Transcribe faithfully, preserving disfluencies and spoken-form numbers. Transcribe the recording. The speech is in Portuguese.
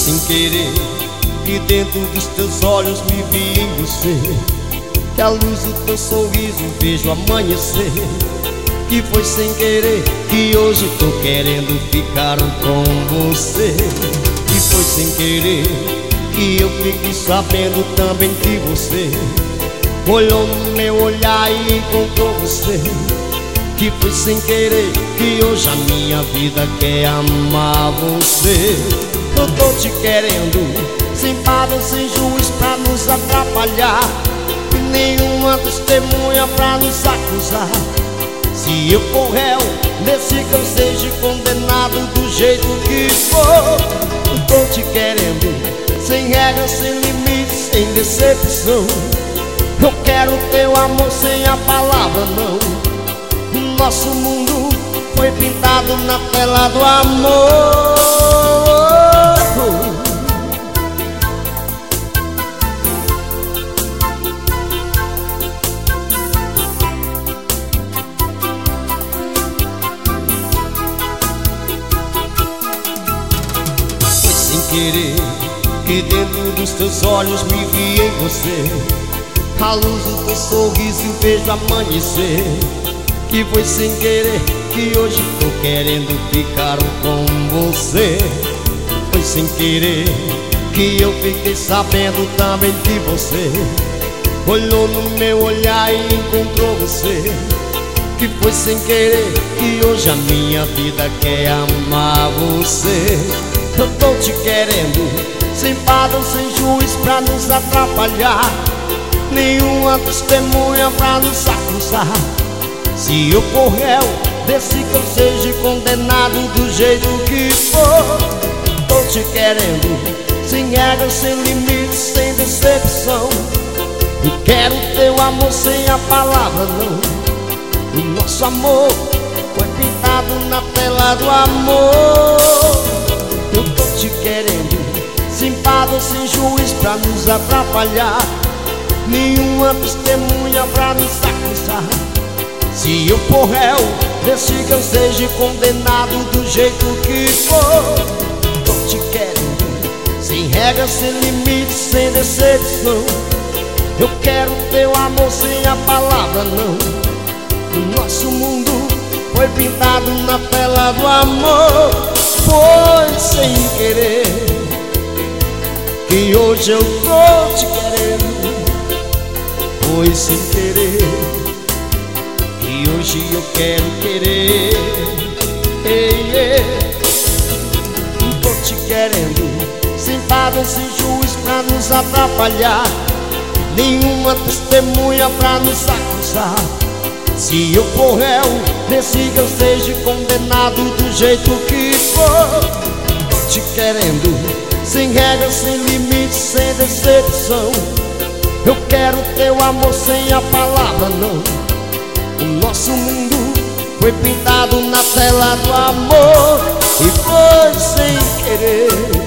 sem querer que dentro dos teus olhos me vi em você, que a luz do teu sorriso vejo amanhecer. Que foi sem querer que hoje tô querendo ficar com você. Que foi sem querer que eu fiquei sabendo também que você olhou no meu olhar e encontrou você. Que foi sem querer que hoje a minha vida quer amar você. Eu tô te querendo, sem padrão, sem juiz pra nos atrapalhar, e nenhuma testemunha pra nos acusar. Se eu for réu nesse que eu seja condenado do jeito que for. Eu tô te querendo, sem regras, sem limites, sem decepção. Eu quero teu amor sem a palavra não. Nosso mundo foi pintado na tela do amor. Foi sem querer que dentro dos teus olhos me vi em você, a luz do teu sorriso eu vejo amanhecer. Que foi sem querer que hoje tô querendo ficar com você. Foi sem querer que eu fiquei sabendo também que você olhou no meu olhar e encontrou você. Que foi sem querer que hoje a minha vida quer amar você. Eu tô te querendo, sem padrão, sem juiz pra nos atrapalhar, nenhuma testemunha pra nos acusar. Se eu for réu desse que eu seja condenado do jeito que for. Tô te querendo, sem regras, sem limites, sem decepção. Eu quero teu amor sem a palavra não. O nosso amor foi pintado na tela do amor. Eu tô te querendo, sem padrão, sem juiz pra nos atrapalhar, nenhuma testemunha pra nos acusar. Se eu for réu desse que eu seja condenado do jeito que for. Tô te querendo, sem regras, sem limites, sem decepção. Eu quero teu amor sem a palavra não. O nosso mundo foi pintado na tela do amor. Foi sem querer que hoje eu tô te querendo. Foi sem querer e hoje eu quero querer. Ei, ei. Tô te querendo, sem padrão, sem juiz pra nos atrapalhar, nenhuma testemunha pra nos acusar. Se eu for réu nesse que eu seja condenado do jeito que for. Tô te querendo, sem regras, sem limites, sem decepção. Eu quero teu amor sem a palavra não. O nosso mundo foi pintado na tela do amor. E foi sem querer